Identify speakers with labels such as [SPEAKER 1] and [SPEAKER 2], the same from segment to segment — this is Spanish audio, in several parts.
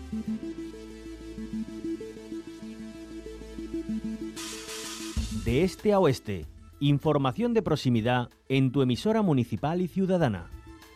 [SPEAKER 1] De este a oeste, información de proximidad en tu emisora municipal y ciudadana.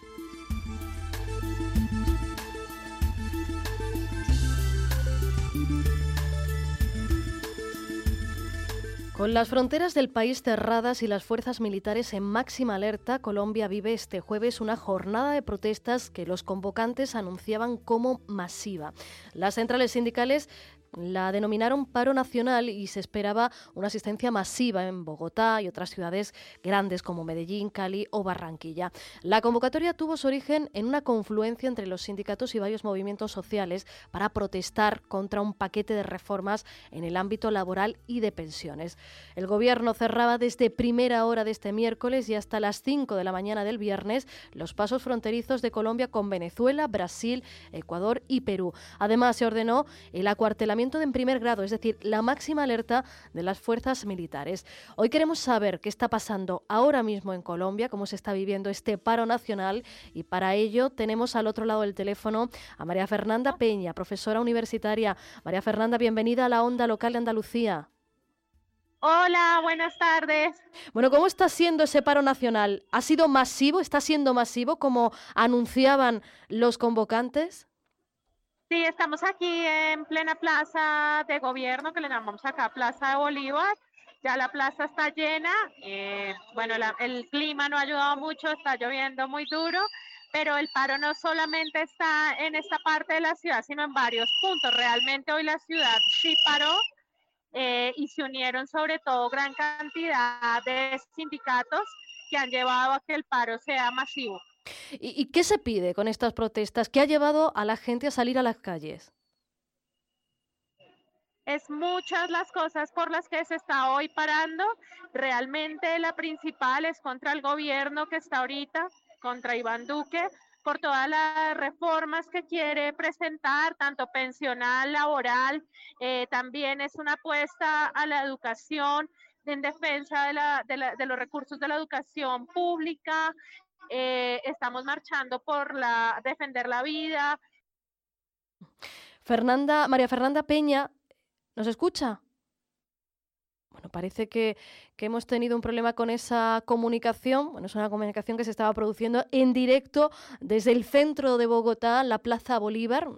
[SPEAKER 2] Con las fronteras del país cerradas y las fuerzas militares en máxima alerta, Colombia vive este jueves una jornada de protestas que los convocantes anunciaban como masiva. Las centrales sindicales la denominaron paro nacional y se esperaba una asistencia masiva en Bogotá y otras ciudades grandes como Medellín, Cali o Barranquilla. La convocatoria tuvo su origen en una confluencia entre los sindicatos y varios movimientos sociales para protestar contra un paquete de reformas en el ámbito laboral y de pensiones. El gobierno cerraba desde primera hora de este miércoles y hasta las 5 de la mañana del viernes los pasos fronterizos de Colombia con Venezuela, Brasil, Ecuador y Perú. Además, se ordenó el acuartelamiento en primer grado, es decir, la máxima alerta de las fuerzas militares. Hoy queremos saber qué está pasando ahora mismo en Colombia, cómo se está viviendo este paro nacional, y para ello tenemos al otro lado del teléfono a María Fernanda Peña, profesora universitaria. María Fernanda, bienvenida a la Onda Local de Andalucía.
[SPEAKER 3] Hola, buenas tardes.
[SPEAKER 2] Bueno, ¿cómo está siendo ese paro nacional? ¿Ha sido masivo? ¿Está siendo masivo como anunciaban los convocantes?
[SPEAKER 3] Sí, estamos aquí en plena plaza de gobierno, que le llamamos acá Plaza de Bolívar. Ya la plaza está llena. Bueno, el clima no ha ayudado mucho, está lloviendo muy duro, pero el paro no solamente está en esta parte de la ciudad, sino en varios puntos. Realmente hoy la ciudad sí paró y se unieron sobre todo gran cantidad de sindicatos que han llevado a que el paro sea masivo.
[SPEAKER 2] ¿Y qué se pide con estas protestas? ¿Qué ha llevado a la gente a salir a las calles?
[SPEAKER 3] Es muchas las cosas por las que se está hoy parando. Realmente la principal es contra el gobierno que está ahorita, contra Iván Duque, por todas las reformas que quiere presentar, tanto pensional, laboral, también es una apuesta a la educación, en defensa de los recursos de la educación pública. Estamos marchando por defender la vida.
[SPEAKER 2] María Fernanda Peña, ¿nos escucha? Bueno, parece que hemos tenido un problema con esa comunicación. Bueno, es una comunicación que se estaba produciendo en directo desde el centro de Bogotá, la Plaza Bolívar,